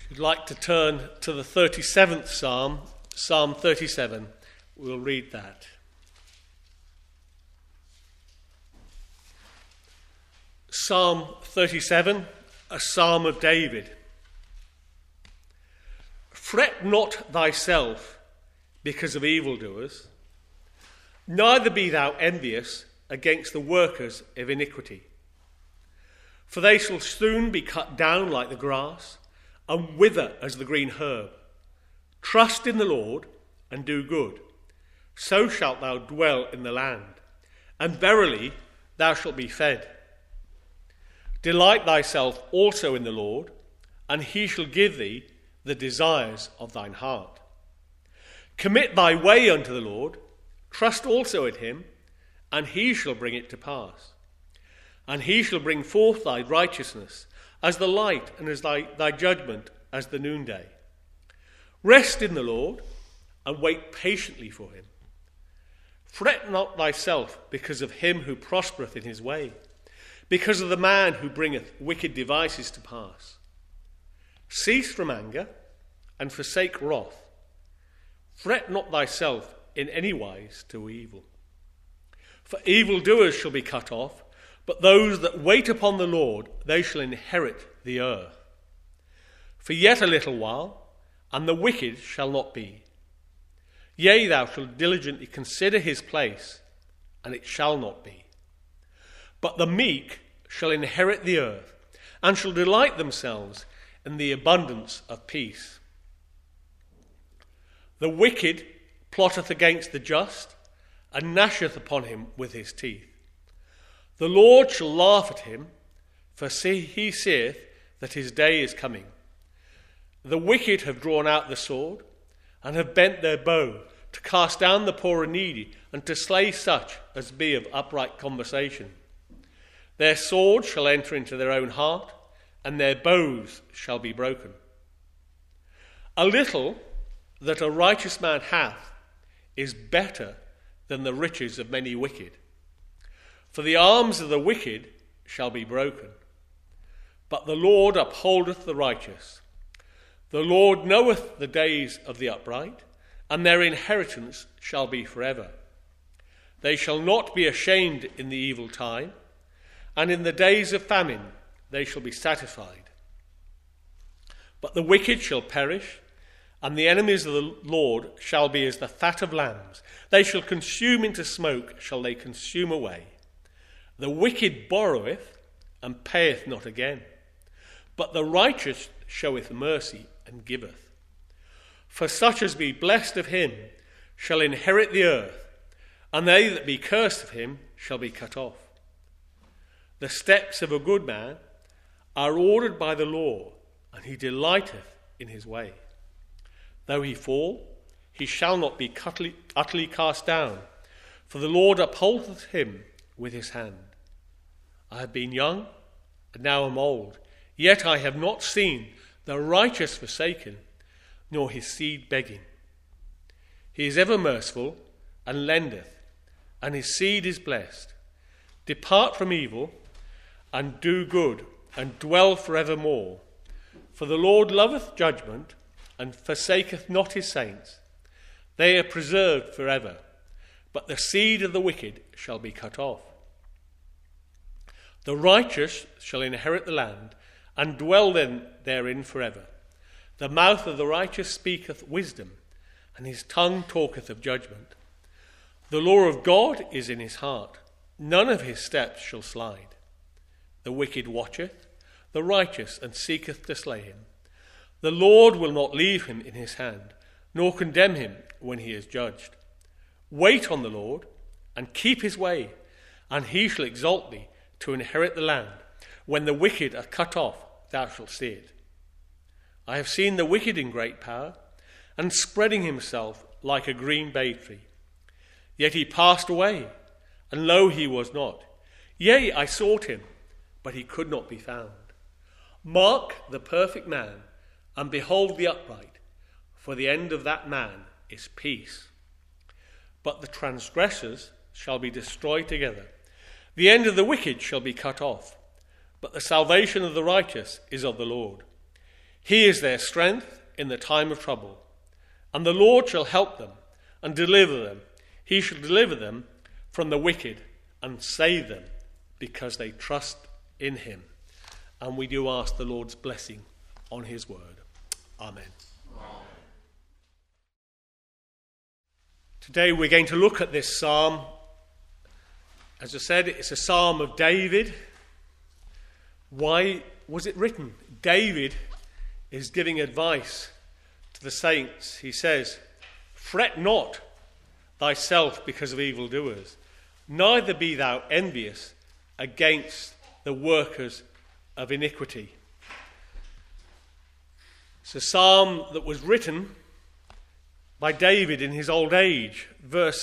If you'd like to turn to the 37th Psalm, Psalm 37, we'll read that. Psalm 37, a psalm of David. Fret not thyself because of evildoers, neither be thou envious against the workers of iniquity. For they shall soon be cut down like the grass, and wither as the green herb. Trust in the Lord, and do good. So shalt thou dwell in the land, and verily thou shalt be fed. Delight thyself also in the Lord, and he shall give thee the desires of thine heart. Commit thy way unto the Lord, trust also in him, and he shall bring it to pass. And he shall bring forth thy righteousness as the light, and as thy judgment as the noonday. Rest in the Lord, and wait patiently for him. Fret not thyself because of him who prospereth in his way, because of the man who bringeth wicked devices to pass. Cease from anger, and forsake wrath. Fret not thyself in any wise to evil. For evildoers shall be cut off, but those that wait upon the Lord, they shall inherit the earth. For yet a little while, and the wicked shall not be. Yea, thou shalt diligently consider his place, and it shall not be. But the meek shall inherit the earth, and shall delight themselves in the abundance of peace. The wicked plotteth against the just, and gnasheth upon him with his teeth. The Lord shall laugh at him, for he seeth that his day is coming. The wicked have drawn out the sword, and have bent their bow, to cast down the poor and needy, and to slay such as be of upright conversation. Their sword shall enter into their own heart, and their bows shall be broken. A little that a righteous man hath is better than the riches of many wicked. For the arms of the wicked shall be broken, but the Lord upholdeth the righteous. The Lord knoweth the days of the upright, and their inheritance shall be forever. They shall not be ashamed in the evil time, and in the days of famine they shall be satisfied. But the wicked shall perish, and the enemies of the Lord shall be as the fat of lambs. They shall consume into smoke, shall they consume away. The wicked borroweth, and payeth not again. But the righteous showeth mercy, and giveth. For such as be blessed of him shall inherit the earth, and they that be cursed of him shall be cut off. The steps of a good man are ordered by the law, and he delighteth in his way. Though he fall, he shall not be utterly cast down, for the Lord upholdeth him with his hand. I have been young, and now am old, yet I have not seen the righteous forsaken, nor his seed begging. He is ever merciful, and lendeth, and his seed is blessed. Depart from evil, and do good, and dwell forevermore. For the Lord loveth judgment, and forsaketh not his saints. They are preserved forever, but the seed of the wicked shall be cut off. The righteous shall inherit the land, and dwell therein forever. The mouth of the righteous speaketh wisdom, and his tongue talketh of judgment. The law of God is in his heart, none of his steps shall slide. The wicked watcheth the righteous, and seeketh to slay him. The Lord will not leave him in his hand, nor condemn him when he is judged. Wait on the Lord, and keep his way, and he shall exalt thee to inherit the land. When the wicked are cut off, thou shalt see it. I have seen the wicked in great power, and spreading himself like a green bay tree. Yet he passed away, and lo, he was not. Yea, I sought him, but he could not be found. Mark the perfect man, and behold the upright, for the end of that man is peace. But the transgressors shall be destroyed together. The end of the wicked shall be cut off, but the salvation of the righteous is of the Lord. He is their strength in the time of trouble. And the Lord shall help them and deliver them. He shall deliver them from the wicked and save them because they trust in him. And we do ask the Lord's blessing on his word. Amen. Today we're going to look at this psalm. As I said, it's a psalm of David. Why was it written? David is giving advice to the saints. He says, "Fret not thyself because of evildoers, neither be thou envious against the workers of iniquity." It's a psalm that was written by David in his old age. Verse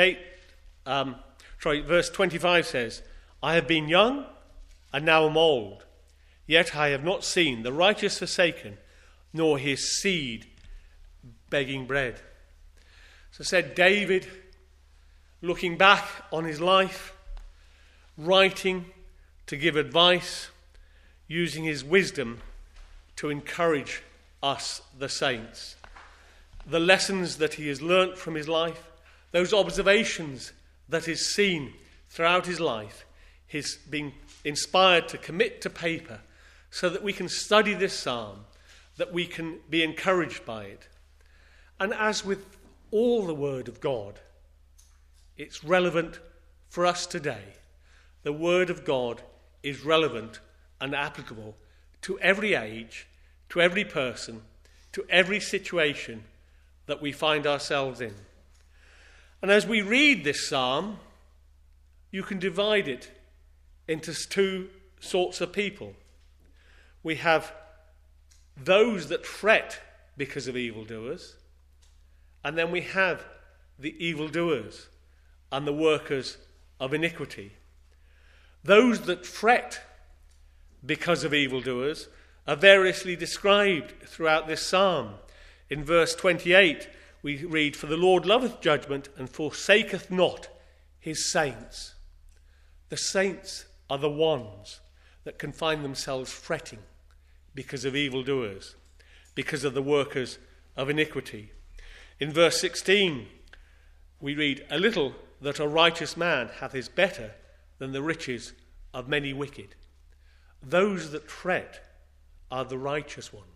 25 says, "I have been young and now am old, yet I have not seen the righteous forsaken, nor his seed begging bread." So said David, looking back on his life, writing to give advice, using his wisdom to encourage us, the saints. The lessons that he has learnt from his life, those observations that he's seen throughout his life, he's been inspired to commit to paper so that we can study this psalm, that we can be encouraged by it. And as with all the word of God, it's relevant for us today. The word of God is relevant and applicable to every age, to every person, to every situation that we find ourselves in. And as we read this psalm, you can divide it into two sorts of people. We have those that fret because of evildoers, and then we have the evildoers and the workers of iniquity. Those that fret because of evildoers are variously described throughout this psalm. In verse 28, we read, "For the Lord loveth judgment and forsaketh not his saints." The saints are the ones that can find themselves fretting because of evildoers, because of the workers of iniquity. In verse 16, we read, "A little that a righteous man hath is better than the riches of many wicked." Those that fret are the righteous ones.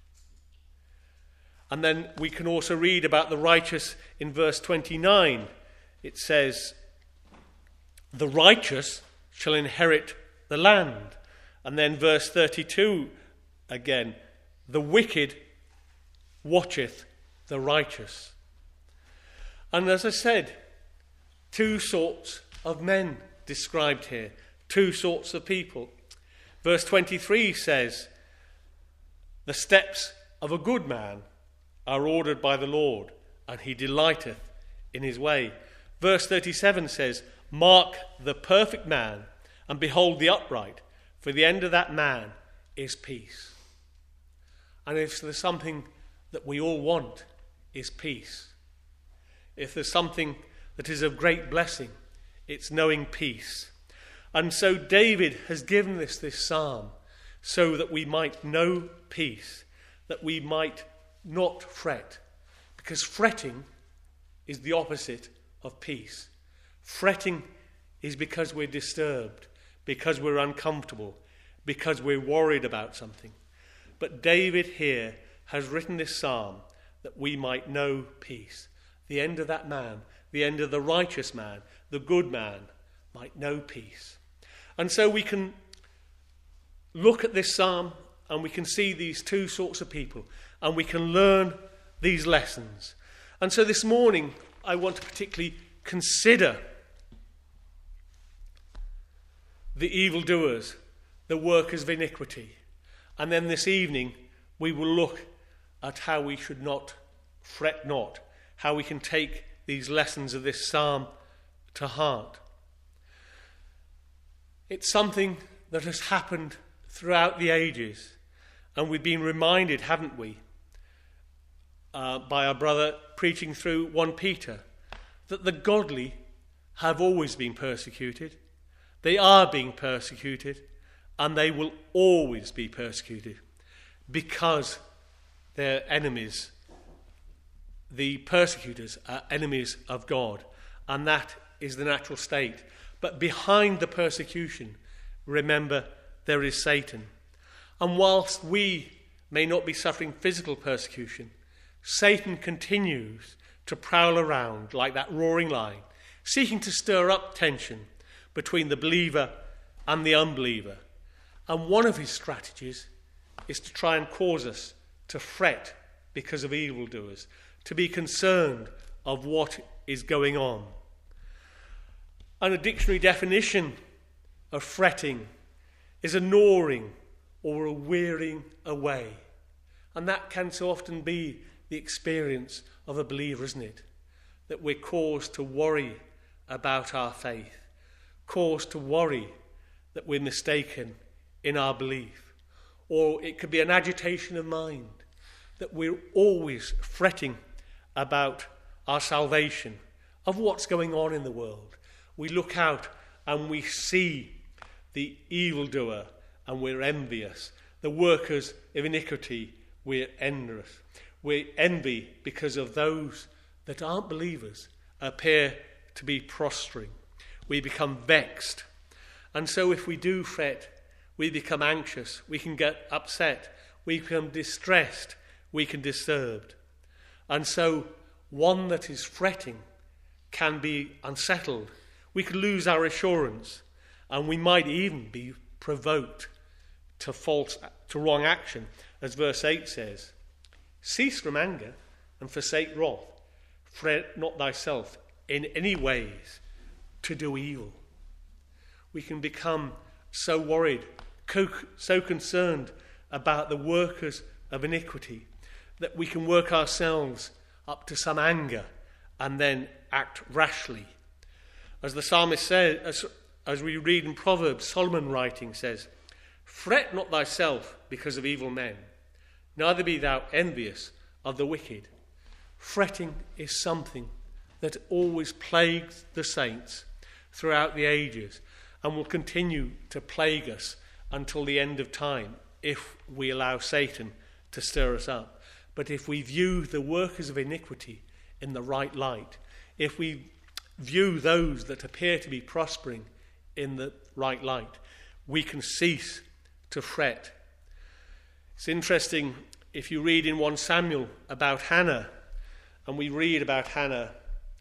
And then we can also read about the righteous in verse 29. It says, "The righteous shall inherit the land." And then verse 32 again, "The wicked watcheth the righteous." And as I said, two sorts of men described here, two sorts of people. Verse 23 says, "The steps of a good man are ordered by the Lord, and he delighteth in his way." Verse 37 says, "Mark the perfect man, and behold the upright, for the end of that man is peace." And if there's something that we all want, is peace. If there's something that is of great blessing, it's knowing peace. And so David has given us this psalm so that we might know peace, that we might not fret, because fretting is the opposite of peace. Fretting is because we're disturbed, because we're uncomfortable, because we're worried about something. But David here has written this psalm that we might know peace. The end of that man, the end of the righteous man, the good man, might know peace. And so we can look at this psalm and we can see these two sorts of people, and we can learn these lessons. And so this morning, I want to particularly consider the evildoers, the workers of iniquity. And then this evening, we will look at how we should not fret not, how we can take these lessons of this psalm to heart. It's something that has happened throughout the ages. And we've been reminded, haven't we, by our brother preaching through 1 Peter, that the godly have always been persecuted. They are being persecuted, and they will always be persecuted. because they're enemies. The persecutors are enemies of God, and that is the natural state. But behind the persecution, remember, there is Satan. And whilst we may not be suffering physical persecution, Satan continues to prowl around like that roaring lion, seeking to stir up tension between the believer and the unbeliever. And one of his strategies is to try and cause us to fret because of evildoers, to be concerned of what is going on. And a dictionary definition of fretting is a gnawing or a wearing away. And that can so often be the experience of a believer, isn't it? That we're caused to worry about our faith, caused to worry that we're mistaken in our belief. Or it could be an agitation of mind, that we're always fretting about our salvation, of what's going on in the world. We look out and we see the evildoer and we're envious. The workers of iniquity, we're envious. We envy because of those that aren't believers appear to be prospering. We become vexed. And so if we do fret, we become anxious, we can get upset, we become distressed, we can be disturbed. And so one that is fretting can be unsettled. We could lose our assurance, and we might even be provoked to wrong action, as verse 8 says. Cease from anger and forsake wrath. Fret not thyself in any ways to do evil. We can become so worried, so concerned about the workers of iniquity that we can work ourselves up to some anger and then act rashly. As the psalmist says, as we read in Proverbs, Solomon writing says, fret not thyself because of evil men, neither be thou envious of the wicked. Fretting is something that always plagues the saints throughout the ages and will continue to plague us until the end of time if we allow Satan to stir us up. But if we view the workers of iniquity in the right light, if we view those that appear to be prospering in the right light, we can cease to fret. It's interesting if you read in 1 Samuel about Hannah, and we read about Hannah,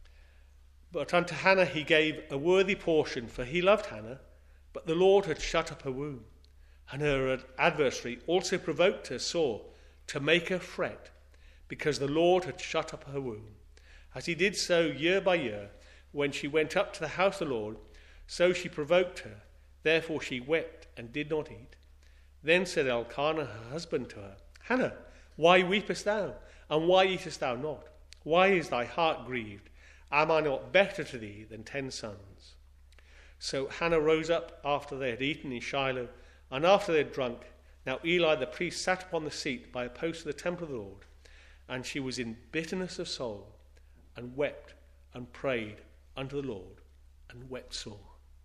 but unto Hannah he gave a worthy portion, for he loved Hannah, but the Lord had shut up her womb. And her adversary also provoked her sore to make her fret, because the Lord had shut up her womb. As he did so year by year, when she went up to the house of the Lord, so she provoked her. Therefore she wept and did not eat. Then said Elkanah her husband to her, Hannah, why weepest thou, and why eatest thou not? Why is thy heart grieved? Am I not better to thee than 10 sons? So Hannah rose up after they had eaten in Shiloh, and after they had drunk. Now Eli the priest sat upon the seat by a post of the temple of the Lord, and she was in bitterness of soul, and wept and prayed unto the Lord, and wept sore.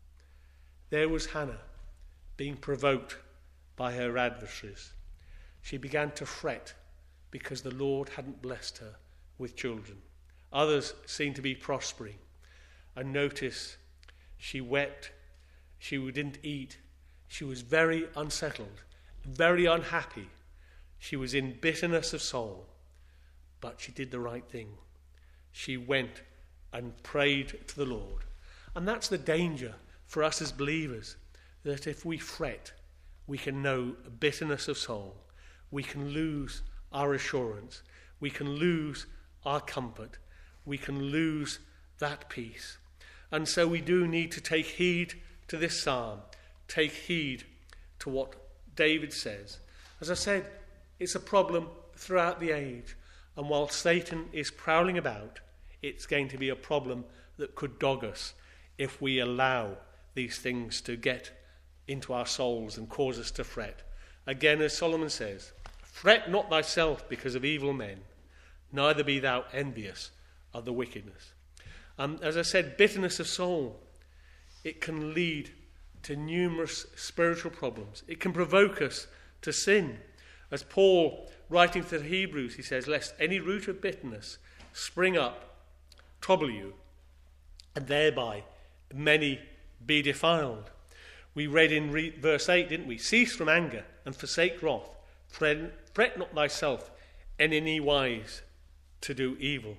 There was Hannah being provoked by her adversaries. She began to fret because the Lord hadn't blessed her with children. Others seemed to be prospering. And notice, she wept, she didn't eat, she was very unsettled, very unhappy. She was in bitterness of soul, but she did the right thing. She went and prayed to the Lord. And that's the danger for us as believers, that if we fret, we can know bitterness of soul. We can lose our assurance. We can lose our comfort. We can lose that peace. And so we do need to take heed to this psalm, take heed to what David says. As I said, it's a problem throughout the age. And while Satan is prowling about, it's going to be a problem that could dog us if we allow these things to get into our souls and cause us to fret. Again, as Solomon says, fret not thyself because of evil men, neither be thou envious of the wickedness. As I said, bitterness of soul, it can lead to numerous spiritual problems. It can provoke us to sin. As Paul, writing to the Hebrews, he says, lest any root of bitterness spring up, trouble you, and thereby many be defiled. We read in verse 8, didn't we? Cease from anger and forsake wrath. Fret not thyself in any wise to do evil.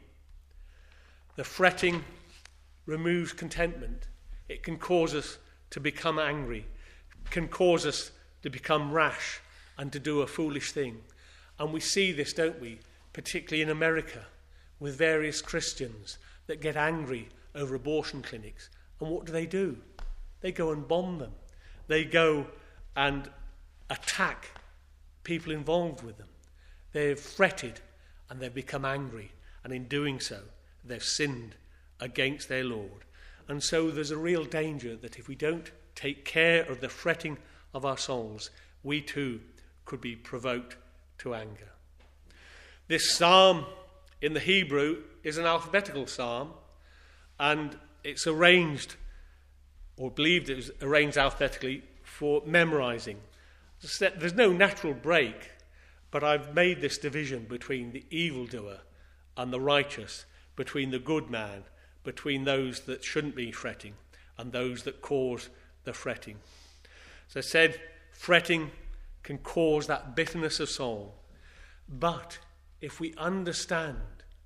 The fretting removes contentment. It can cause us to become angry, can cause us to become rash and to do a foolish thing. And we see this, don't we, particularly in America, with various Christians that get angry over abortion clinics. And what do? They go and bomb them. They go and attack people involved with them. They've fretted and they've become angry. And in doing so, they've sinned against their Lord. And so there's a real danger that if we don't take care of the fretting of our souls, we too could be provoked to anger. This psalm in the Hebrew is an alphabetical psalm, and it's arranged, or believed it was arranged alphabetically for memorizing. There's no natural break, but I've made this division between the evildoer and the righteous, between the good man, between those that shouldn't be fretting and those that cause the fretting. As I said, fretting can cause that bitterness of soul. But if we understand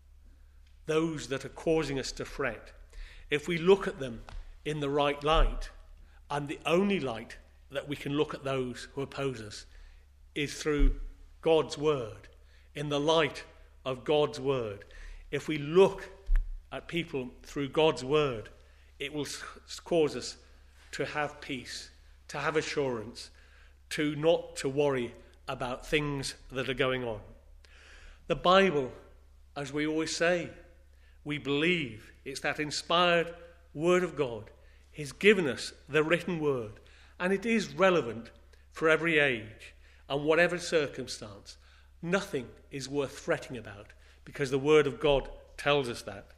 those that are causing us to fret, if we look at them in the right light, and the only light that we can look at those who oppose us is through God's word, in the light of God's word. If we look at people through God's word, it will cause us to have peace, to have assurance, to not to worry about things that are going on. The Bible, as we always say, we believe it's that inspired word of God. He's given us the written word, and it is relevant for every age and whatever circumstance. Nothing is worth fretting about, because the word of God tells us that.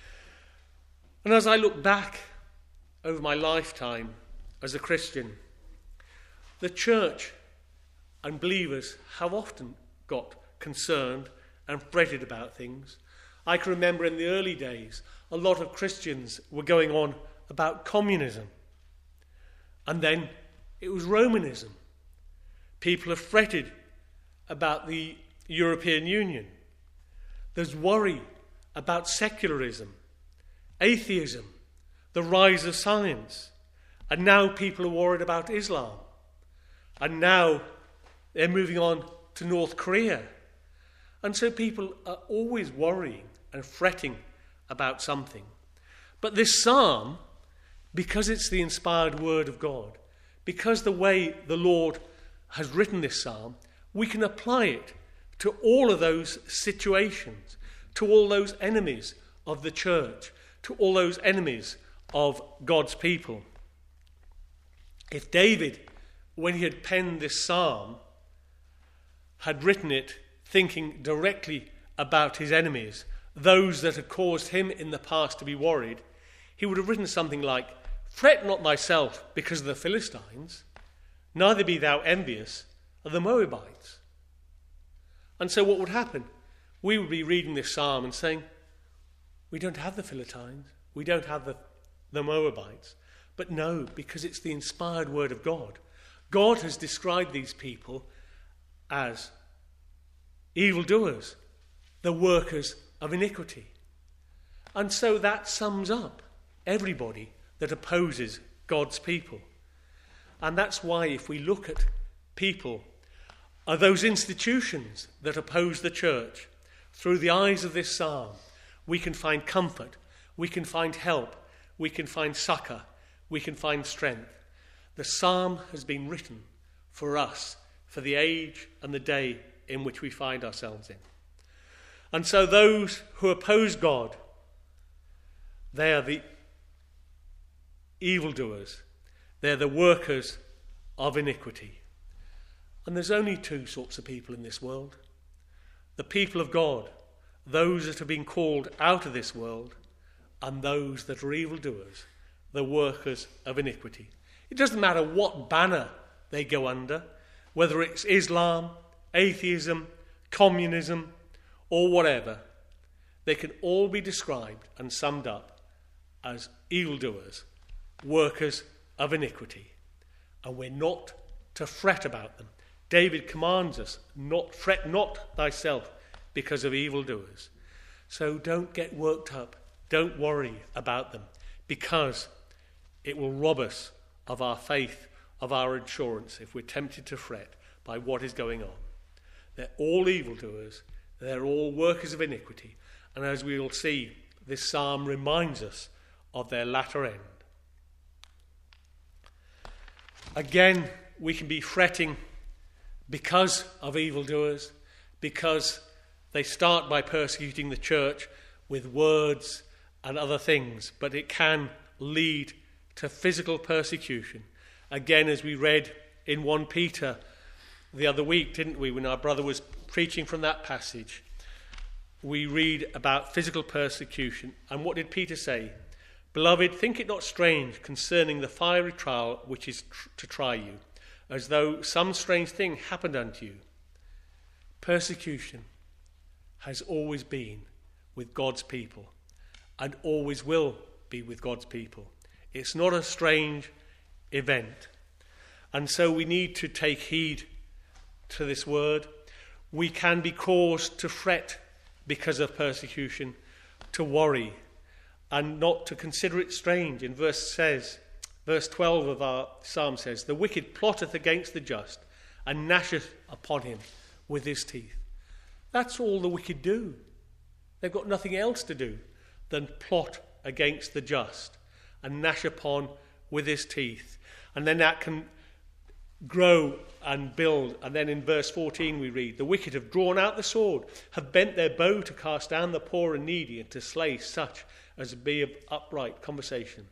And as I look back over my lifetime as a Christian, the church and believers have often got concerned and fretted about things. I can remember in the early days, a lot of Christians were going on about communism. And then it was Romanism. People have fretted about the European Union. There's worry about secularism, atheism, the rise of science. And now people are worried about Islam. And now they're moving on to North Korea. And so people are always worrying and fretting about something. But this psalm, because it's the inspired word of God, because the way the Lord has written this psalm, we can apply it to all of those situations, to all those enemies of the church, to all those enemies of God's people. If David, when he had penned this psalm, had written it thinking directly about his enemies, those that had caused him in the past to be worried, he would have written something like, "Fret not thyself because of the Philistines, neither be thou envious of the Moabites." And so what would happen? We would be reading this psalm and saying, we don't have the Philistines, we don't have the Moabites. But no, because it's the inspired word of God. God has described these people as evildoers, the workers of iniquity. And so that sums up everybody that opposes God's people. And that's why if we look at people, are those institutions that oppose the church, through the eyes of this psalm, we can find comfort, we can find help, we can find succor, we can find strength. The psalm has been written for us, for the age and the day in which we find ourselves in. And so those who oppose God, they are the evildoers. They're the workers of iniquity. And there's only two sorts of people in this world. The people of God, those that have been called out of this world, and those that are evildoers, the workers of iniquity. It doesn't matter what banner they go under, whether it's Islam, atheism, communism, or whatever, they can all be described and summed up as evildoers, workers of iniquity. And we're not to fret about them. David commands us, fret not thyself because of evildoers. So don't get worked up. Don't worry about them, because it will rob us of our faith, of our assurance, if we're tempted to fret by what is going on. They're all evildoers. They're all workers of iniquity. And as we will see, this psalm reminds us of their latter end. Again, we can be fretting because of evildoers, because they start by persecuting the church with words and other things, but it can lead to physical persecution. Again, as we read in 1 Peter the other week, didn't we, when our brother was preaching from that passage, we read about physical persecution. And what did Peter say? Beloved, think it not strange concerning the fiery trial which is to try you, as though some strange thing happened unto you. Persecution has always been with God's people and always will be with God's people. It's not a strange event. And so we need to take heed to this word. We can be caused to fret because of persecution, to worry, and not to consider it strange. In verse 12 of our psalm says, the wicked plotteth against the just, and gnasheth upon him with his teeth. That's all the wicked do. They've got nothing else to do than plot against the just and gnash upon with his teeth. And then that can grow and build. And then in verse 14 we read, the wicked have drawn out the sword, have bent their bow to cast down the poor and needy, and to slay such as be of upright conversation.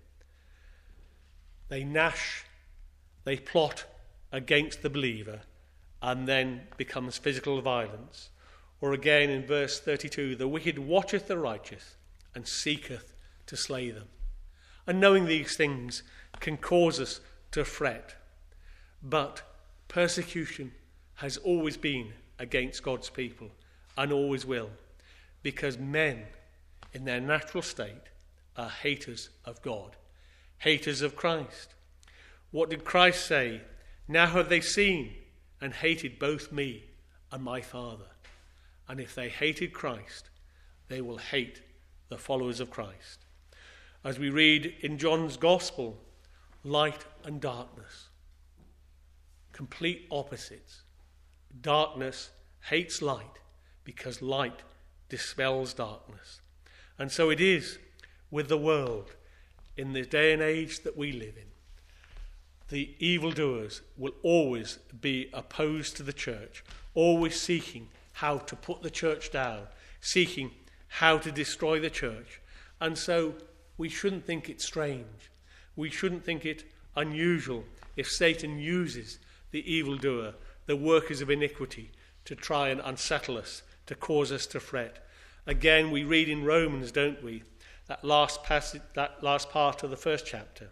They gnash, they plot against the believer, and then becomes physical violence. Or again in verse 32, the wicked watcheth the righteous and seeketh to slay them. And knowing these things can cause us to fret. But persecution has always been against God's people and always will, because men in their natural state are haters of God, haters of Christ. What did Christ say? Now have they seen and hated both me and my Father. And if they hated Christ, they will hate the followers of Christ. As we read in John's Gospel, light and darkness, complete opposites. Darkness hates light because light dispels darkness. And so it is with the world in the day and age that we live in. The evildoers will always be opposed to the church, always seeking how to put the church down, seeking how to destroy the church. And so we shouldn't think it strange. We shouldn't think it unusual if Satan uses the evildoer, the workers of iniquity, to try and unsettle us, to cause us to fret. Again, we read in Romans, don't we, that last passage, that last part of the first chapter.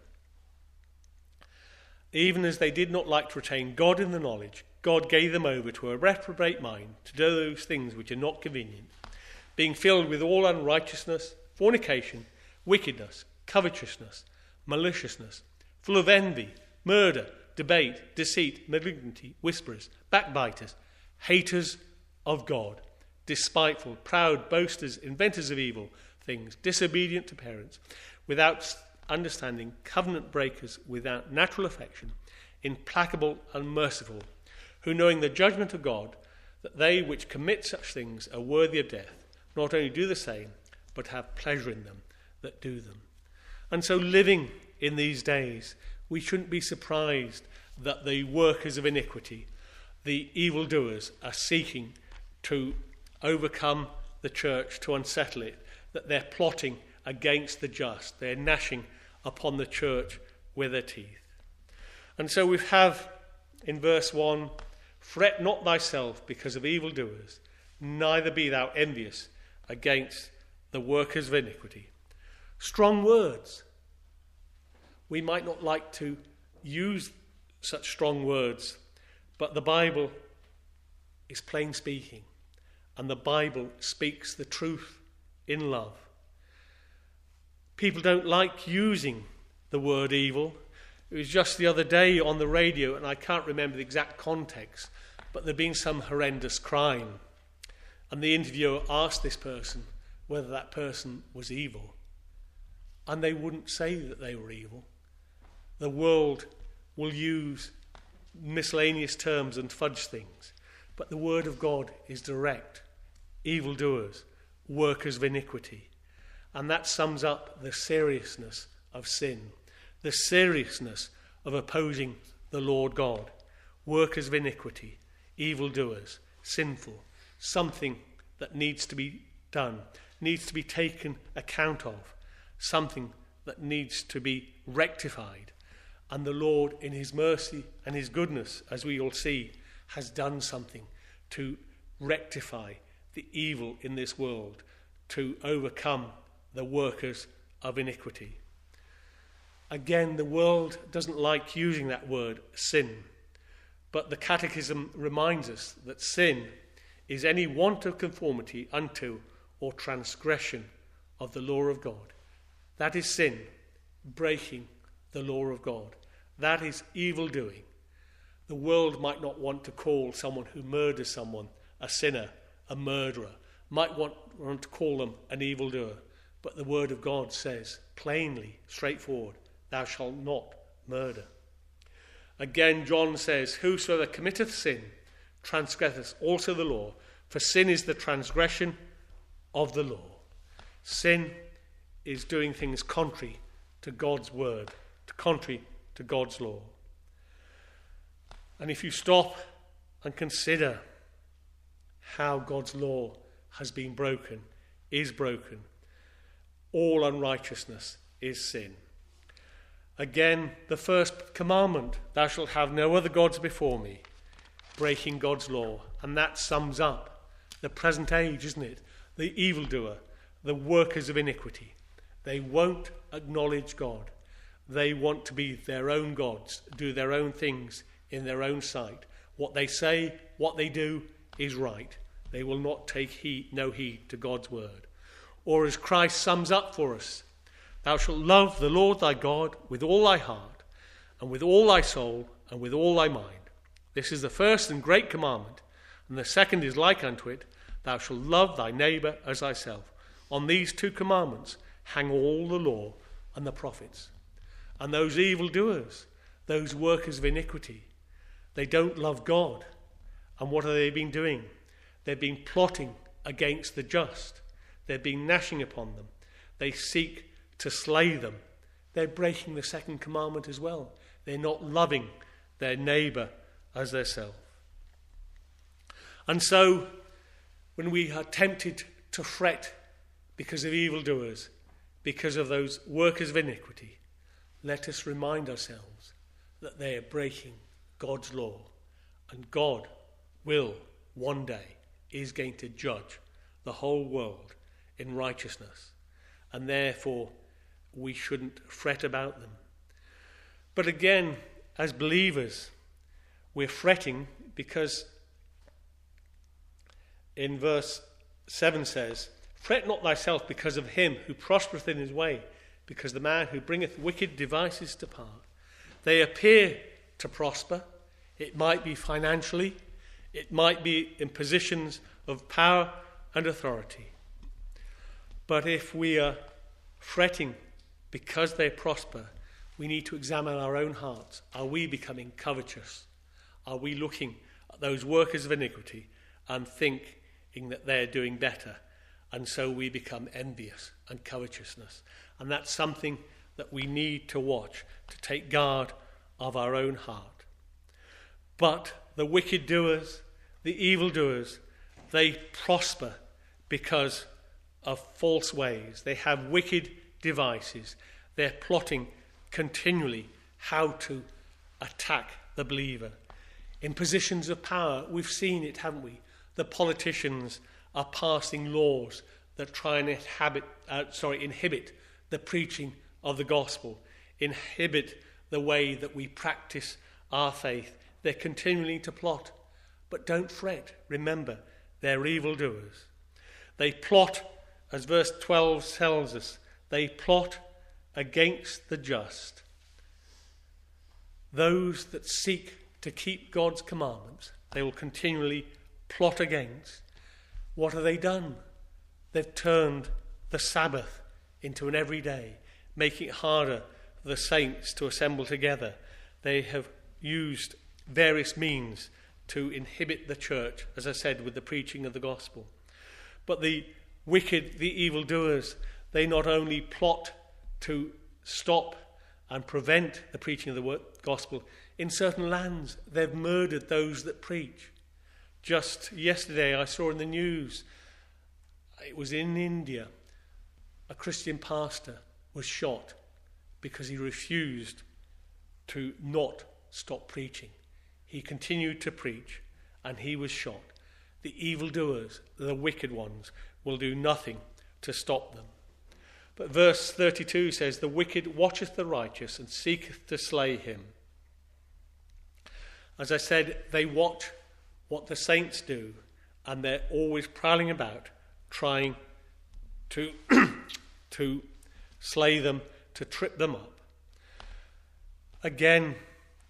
Even as they did not like to retain God in the knowledge, God gave them over to a reprobate mind to do those things which are not convenient, being filled with all unrighteousness, fornication, wickedness, covetousness, maliciousness, full of envy, murder, debate, deceit, malignity, whisperers, backbiters, haters of God, despiteful, proud, boasters, inventors of evil things, disobedient to parents, without understanding, covenant breakers, without natural affection, implacable, unmerciful, who knowing the judgment of God, that they which commit such things are worthy of death, not only do the same, but have pleasure in them that do them. And so living in these days, we shouldn't be surprised that the workers of iniquity, the evildoers, are seeking to overcome the church, to unsettle it, that they're plotting against the just, they're gnashing upon the church with their teeth. And so we have in verse 1, fret not thyself because of evildoers, neither be thou envious against the workers of iniquity. Strong words. We might not like to use such strong words, but the Bible is plain speaking, and the Bible speaks the truth in love. People don't like using the word evil. It was just the other day on the radio, and I can't remember the exact context, but there'd been some horrendous crime. And the interviewer asked this person whether that person was evil. And they wouldn't say that they were evil. The world will use miscellaneous terms and fudge things. But the word of God is direct. Evildoers, workers of iniquity. And that sums up the seriousness of sin. The seriousness of opposing the Lord God. Workers of iniquity, evildoers, sinful. Something that needs to be done, needs to be taken account of. Something that needs to be rectified. And the Lord, in his mercy and his goodness, as we all see, has done something to rectify the evil in this world, to overcome the workers of iniquity. Again, the world doesn't like using that word, sin. But the Catechism reminds us that sin is any want of conformity unto or transgression of the law of God. That is sin, breaking the law of God. That is evil doing. The world might not want to call someone who murders someone a sinner, a murderer, might want to call them an evildoer. But the word of God says plainly, straightforward, thou shalt not murder. Again, John says, whosoever committeth sin transgresseth also the law, for sin is the transgression of the law. Sin is doing things contrary to God's word, contrary to God's law. And if you stop and consider how God's law has been broken, is broken, all unrighteousness is sin. Again, the first commandment, thou shalt have no other gods before me, breaking God's law. And that sums up the present age, isn't it? The evildoer, the workers of iniquity. They won't acknowledge God. They want to be their own gods, do their own things in their own sight. What they say, what they do is right. They will not take no heed to God's word. Or as Christ sums up for us, thou shalt love the Lord thy God with all thy heart, and with all thy soul, and with all thy mind. This is the first and great commandment, and the second is like unto it, thou shalt love thy neighbour as thyself. On these two commandments hang all the law and the prophets. And those evildoers, those workers of iniquity, they don't love God. And what have they been doing? They've been plotting against the just. They've been gnashing upon them. They seek to slay them. They're breaking the second commandment as well. They're not loving their neighbour as theirself. And so, when we are tempted to fret because of evildoers, because of those workers of iniquity, let us remind ourselves that they are breaking God's law. And God will, one day, is going to judge the whole world in righteousness. And therefore, we shouldn't fret about them. But again, as believers, we're fretting because in verse 7 says, fret not thyself because of him who prospereth in his way, because the man who bringeth wicked devices to pass. They appear to prosper. It might be financially. It might be in positions of power and authority. But if we are fretting because they prosper, we need to examine our own hearts. Are we becoming covetous? Are we looking at those workers of iniquity and thinking that they're doing better? And so we become envious and covetousness. And that's something that we need to watch, to take guard of our own heart. But the wicked doers, the evildoers, they prosper because of false ways. They have wicked devices. They're plotting continually how to attack the believer. In positions of power, we've seen it, haven't we? The politicians are passing laws that try and inhibit the preaching of the gospel, inhibit the way that we practice our faith. They're continuing to plot. But don't fret. Remember, they're evildoers. They plot, as verse 12 tells us, they plot against the just. Those that seek to keep God's commandments, they will continually plot against. What have they done? They've turned the Sabbath into an everyday, making it harder for the saints to assemble together. They have used various means to inhibit the church, as I said, with the preaching of the gospel. But the wicked, the evildoers, they not only plot to stop and prevent the preaching of the gospel, in certain lands they've murdered those that preach. Just yesterday I saw in the news, it was in India, a Christian pastor was shot because he refused to not stop preaching. He continued to preach and he was shot. The evildoers, the wicked ones, will do nothing to stop them. But verse 32 says, the wicked watcheth the righteous and seeketh to slay him. As I said, they watch what the saints do, and they're always prowling about, trying to slay them, to trip them up. Again,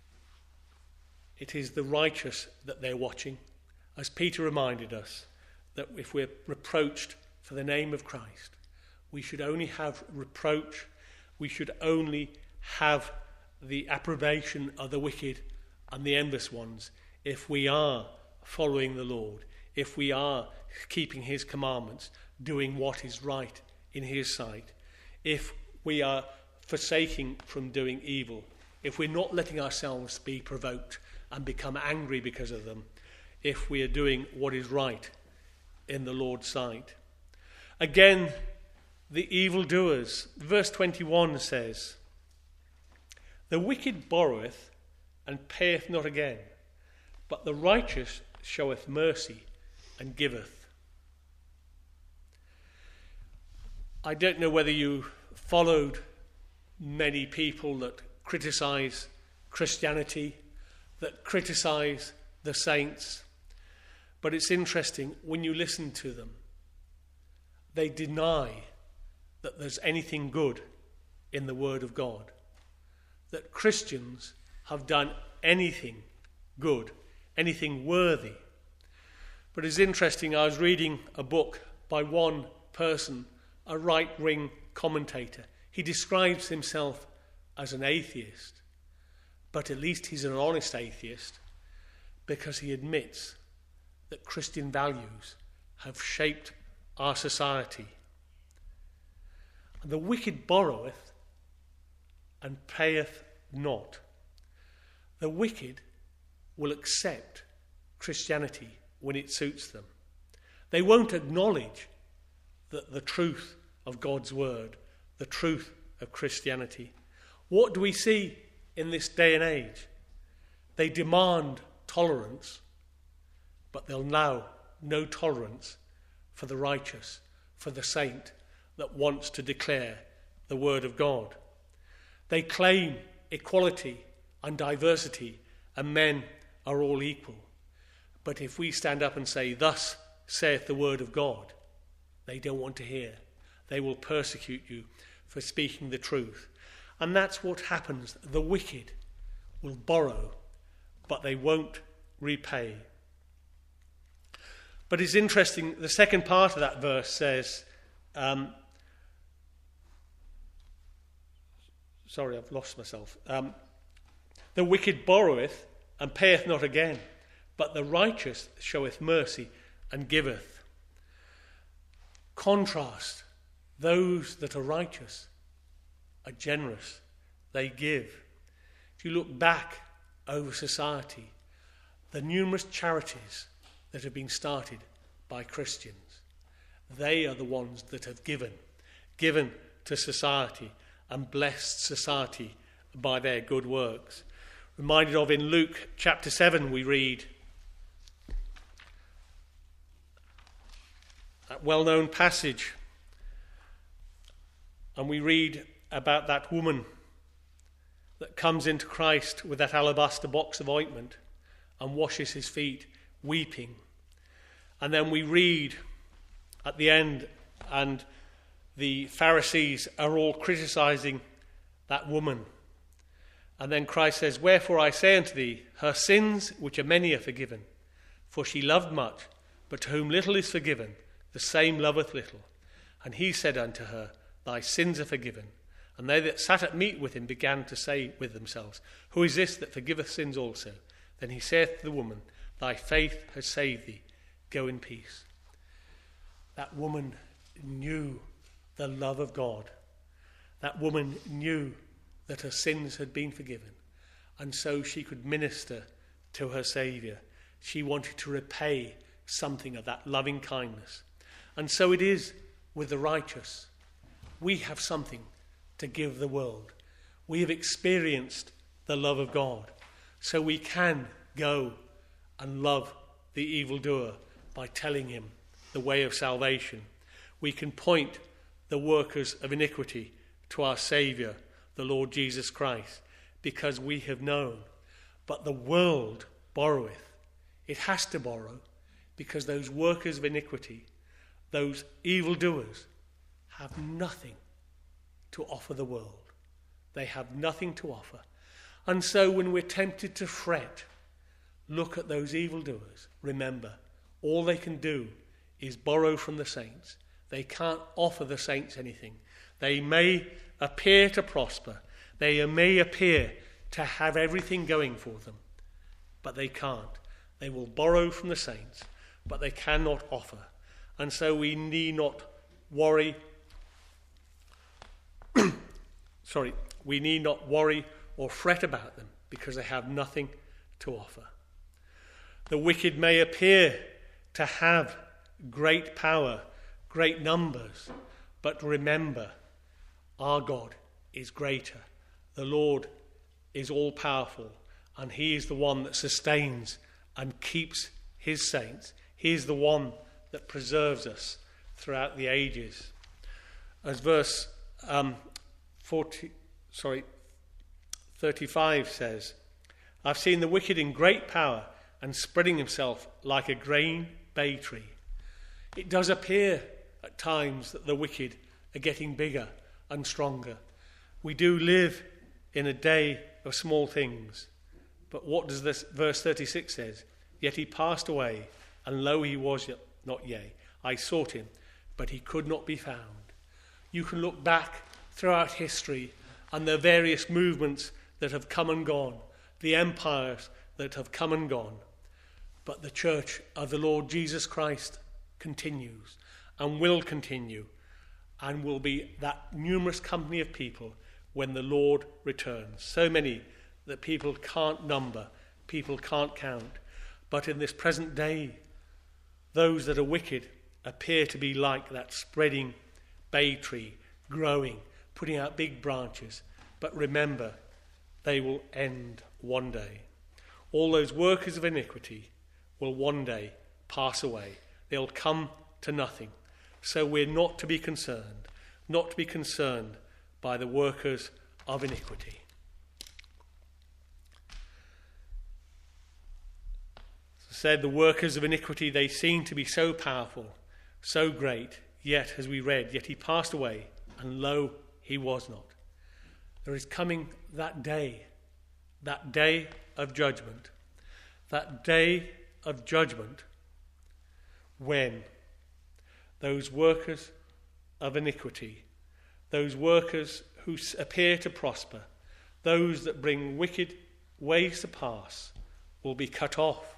it is the righteous that they're watching, as Peter reminded us, that if we're reproached for the name of Christ, we should only have reproach, we should only have the approbation of the wicked and the envious ones if we are following the Lord, if we are keeping his commandments, doing what is right in his sight, if we are forsaking from doing evil, if we're not letting ourselves be provoked and become angry because of them, if we are doing what is right in the Lord's sight. Again, the evildoers, verse 21 says, the wicked borroweth and payeth not again, but the righteous showeth mercy and giveth. I don't know whether you followed many people that criticize Christianity, that criticize the saints, but it's interesting when you listen to them, they deny that there's anything good in the Word of God, that Christians have done anything good, anything worthy. But it's interesting, I was reading a book by one person, a right-wing commentator. He describes himself as an atheist, but at least he's an honest atheist because he admits that Christian values have shaped our society. And the wicked borroweth and payeth not. The wicked will accept Christianity when it suits them. They won't acknowledge the truth of God's word, the truth of Christianity. What do we see in this day and age? They demand tolerance, but they'll allow no tolerance for the righteous, for the saint that wants to declare the word of God. They claim equality and diversity, and men are all equal. But if we stand up and say, thus saith the word of God, they don't want to hear. They will persecute you for speaking the truth. And that's what happens. The wicked will borrow, but they won't repay. But it's interesting, the second part of that verse says, sorry, I've lost myself. The wicked borroweth and payeth not again, but the righteous showeth mercy and giveth. Contrast, those that are righteous are generous, they give. If you look back over society, the numerous charities that have been started by Christians, they are the ones that have given to society and blessed society by their good works. Reminded of in Luke chapter 7, we read that well-known passage, and we read about that woman that comes into Christ with that alabaster box of ointment and washes his feet weeping. And then we read at the end, and the Pharisees are all criticizing that woman. And then Christ says, "Wherefore I say unto thee, her sins, which are many, are forgiven. For she loved much, but to whom little is forgiven, the same loveth little. And he said unto her, Thy sins are forgiven. And they that sat at meat with him began to say with themselves, Who is this that forgiveth sins also? Then he saith to the woman, Thy faith has saved thee. Go in peace." That woman knew the love of God. That woman knew that her sins had been forgiven. And so she could minister to her Saviour. She wanted to repay something of that loving kindness. And so it is with the righteous. We have something to give the world. We have experienced the love of God. So we can go and love the evildoer by telling him the way of salvation. We can point the workers of iniquity to our Saviour, the Lord Jesus Christ, because we have known. But the world borroweth. It has to borrow, because those workers of iniquity, those evildoers, have nothing to offer the world. They have nothing to offer. And so when we're tempted to fret, look at those evildoers. Remember, all they can do is borrow from the saints. They can't offer the saints anything. They may appear to prosper. They may appear to have everything going for them. But they can't. They will borrow from the saints, but they cannot offer. And so we need not worry. We need not worry or fret about them, because they have nothing to offer. The wicked may appear to have great power, great numbers, but remember, our God is greater. The Lord is all-powerful, and he is the one that sustains and keeps his saints. He is the one that preserves us throughout the ages. As verse 35 says, I've seen the wicked in great power and spreading himself like a green bay tree. It does appear at times that the wicked are getting bigger and stronger. We do live in a day of small things. But what does this verse 36 says? Yet he passed away, and lo, he was not, yea. I sought him, but he could not be found. You can look back throughout history and the various movements that have come and gone, the empires that have come and gone. But the church of the Lord Jesus Christ continues and will continue, and will be that numerous company of people when the Lord returns. So many that people can't number, people can't count. But in this present day, those that are wicked appear to be like that spreading bay tree, growing, putting out big branches. But remember, they will end one day. All those workers of iniquity will one day pass away. They'll come to nothing. So we're not to be concerned by the workers of iniquity. As I said, the workers of iniquity, they seem to be so powerful, so great, yet, as we read, yet he passed away, and lo, he was not. There is coming that day of judgment, when those workers of iniquity, those workers who appear to prosper, those that bring wicked ways to pass, will be cut off.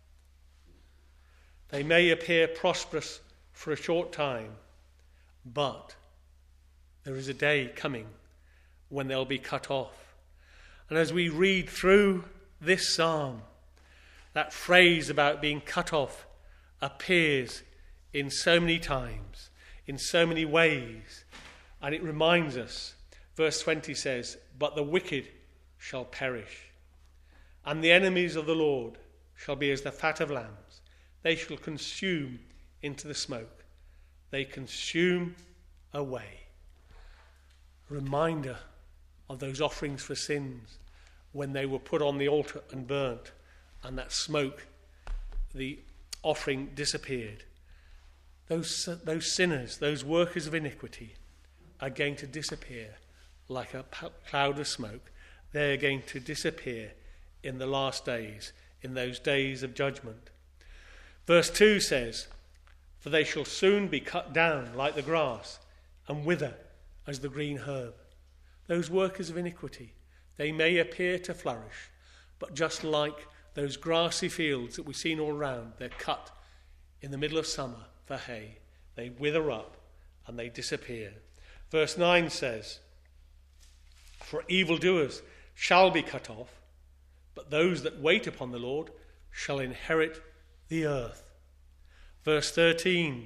They may appear prosperous for a short time, but there is a day coming when they'll be cut off. And as we read through this psalm, that phrase about being cut off appears in so many times, in so many ways. And it reminds us, verse 20 says, But the wicked shall perish, and the enemies of the Lord shall be as the fat of lambs. They shall consume into the smoke. They consume away. Reminder of those offerings for sins when they were put on the altar and burnt, and that smoke the offering disappeared, those sinners, those workers of iniquity, are going to disappear like a cloud of smoke. They're going to disappear in the last days, in those days of judgment. Verse 2 says, "For they shall soon be cut down like the grass, and wither as the green herb." Those workers of iniquity, they may appear to flourish, but just like those grassy fields that we've seen all around, they're cut in the middle of summer for hay. They wither up and they disappear. Verse 9 says, "For evildoers shall be cut off, but those that wait upon the Lord shall inherit the earth." Verse 13,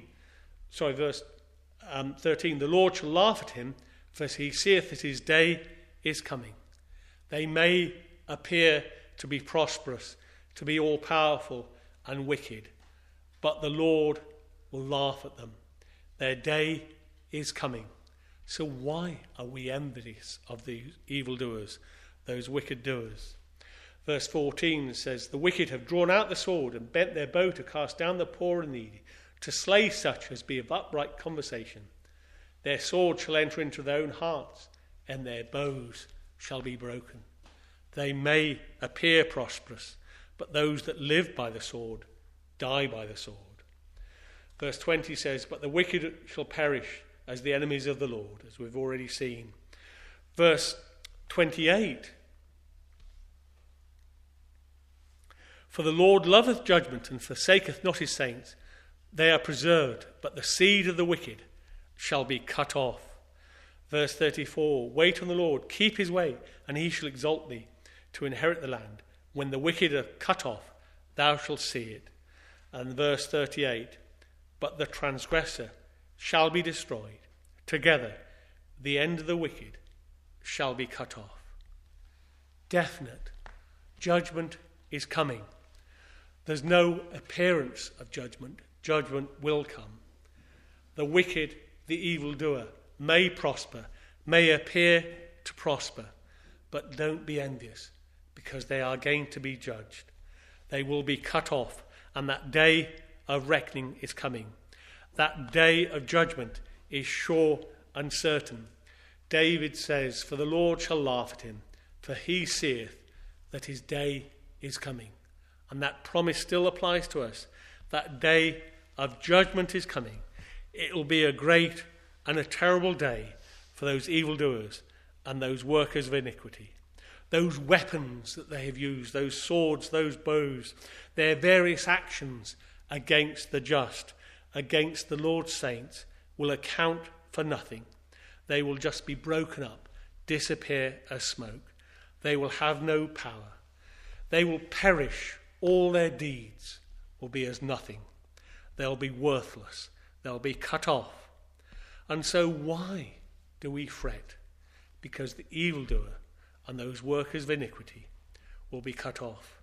"The Lord shall laugh at him, for he seeth that his day is coming." They may appear to be prosperous, to be all-powerful and wicked, but the Lord will laugh at them. Their day is coming. So why are we envious of the evildoers, those wicked doers? Verse 14 says, "The wicked have drawn out the sword and bent their bow to cast down the poor and needy, to slay such as be of upright conversation. Their sword shall enter into their own hearts, and their bows shall be broken." They may appear prosperous, but those that live by the sword die by the sword. Verse 20 says, "But the wicked shall perish as the enemies of the Lord," as we've already seen. Verse 28, "For the Lord loveth judgment and forsaketh not his saints. They are preserved, but the seed of the wicked shall be cut off." Verse 34, "Wait on the Lord, keep his way, and he shall exalt thee to inherit the land. When the wicked are cut off, thou shalt see it." And verse 38, "But the transgressor shall be destroyed. Together the end of the wicked shall be cut off." Definite judgment is coming. There's no appearance of judgment. Judgment will come. The wicked, the evildoer, may prosper, may appear to prosper, but don't be envious, because they are going to be judged. They will be cut off, and that day of reckoning is coming. That day of judgment is sure and certain. David says, "For the Lord shall laugh at him, for he seeth that his day is coming." And that promise still applies to us. That day of judgment is coming. It will be a great and a terrible day for those evildoers and those workers of iniquity. Those weapons that they have used, those swords, those bows, their various actions against the just, against the Lord's saints, will account for nothing. They will just be broken up, disappear as smoke. They will have no power. They will perish. All their deeds will be as nothing. They'll be worthless. They'll be cut off. And so why do we fret? Because the evildoer and those workers of iniquity will be cut off.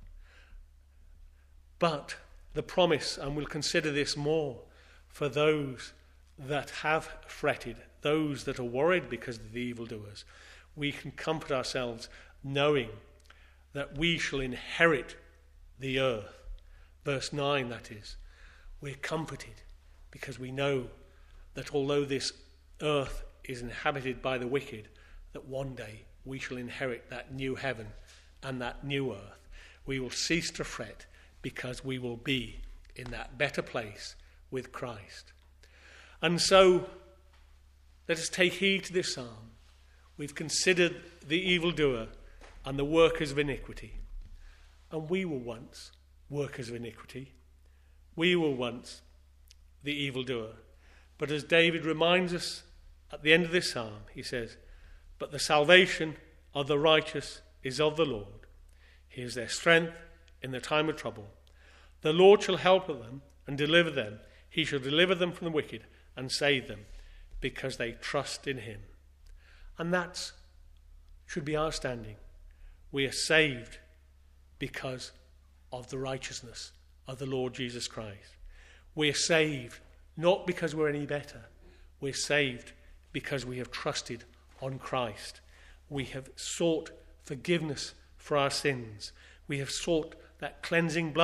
But the promise, and we'll consider this more, for those that have fretted, those that are worried because of the evildoers, we can comfort ourselves knowing that we shall inherit the earth. Verse 9, that is. We're comforted because we know that although this earth is inhabited by the wicked, that one day we shall inherit that new heaven and that new earth. We will cease to fret because we will be in that better place with Christ. And so, let us take heed to this psalm. We've considered the evildoer and the workers of iniquity. And we were once workers of iniquity. We were once the evildoer. But as David reminds us at the end of this psalm, he says, "But the salvation of the righteous is of the Lord. He is their strength in the time of trouble. The Lord shall help them and deliver them. He shall deliver them from the wicked and save them, because they trust in him." And that should be our standing. We are saved because of the righteousness of the Lord Jesus Christ. We are saved not because we're any better. We're saved because we have trusted on Christ. We have sought forgiveness for our sins. We have sought that cleansing blood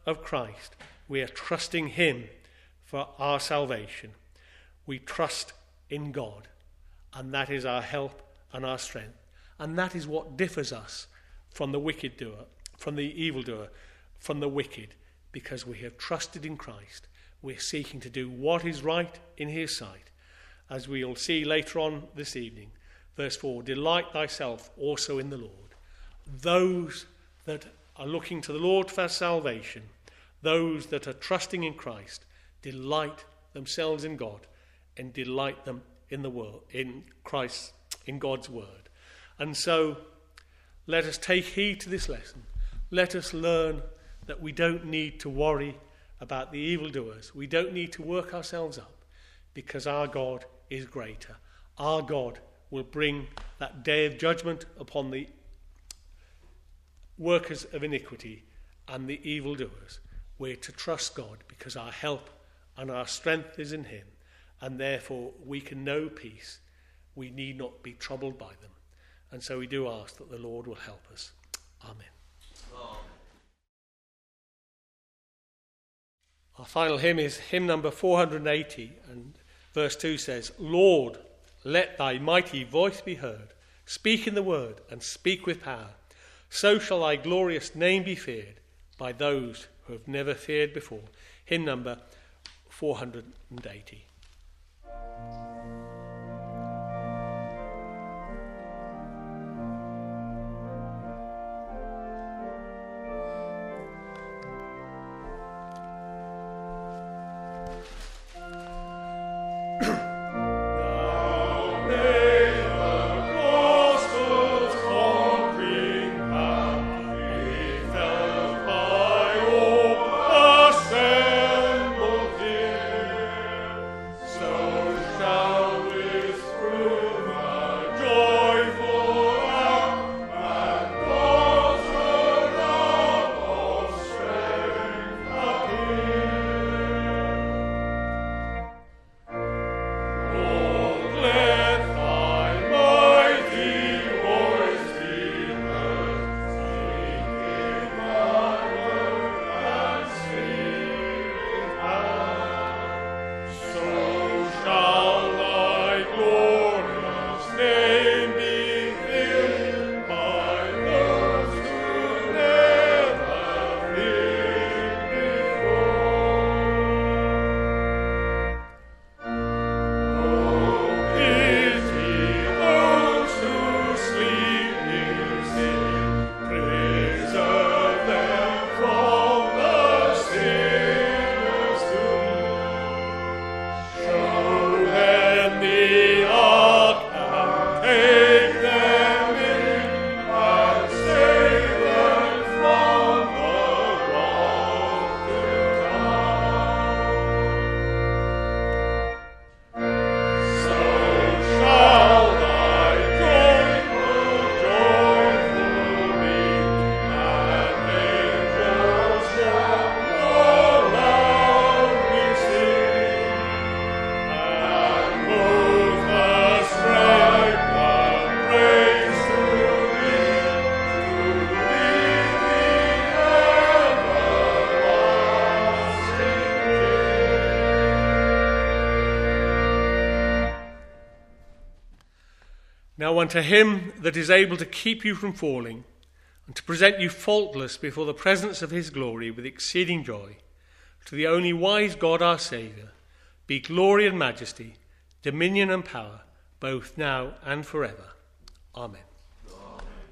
of Christ, we are trusting him for our salvation. We trust in God, and that is our help and our strength. And that is what differs us from the wicked doer, from the evildoer, from the wicked, because we have trusted in Christ. We're seeking to do what is right in his sight. As we'll see later on this evening, verse 4, delight thyself also in the Lord. Those that are looking to the Lord for salvation, those that are trusting in Christ, delight themselves in God and delight them in the world, in Christ, in God's word. And so let us take heed to this lesson. Let us learn that we don't need to worry about the evildoers. We don't need to work ourselves up, because our God is greater. Our God will bring that day of judgment upon the workers of iniquity and the evildoers. We're to trust God because our help and our strength is in him, and therefore we can know peace. We need not be troubled by them. And so we do ask that the Lord will help us. Amen. Our final hymn is hymn number 480, and verse 2 says, Lord, let thy mighty voice be heard. Speak in the word and speak with power. So shall thy glorious name be feared by those who have never feared before. Hymn number 480. Now unto him that is able to keep you from falling, and to present you faultless before the presence of his glory with exceeding joy, to the only wise God our Saviour, be glory and majesty, dominion and power, both now and forever. Amen. Amen.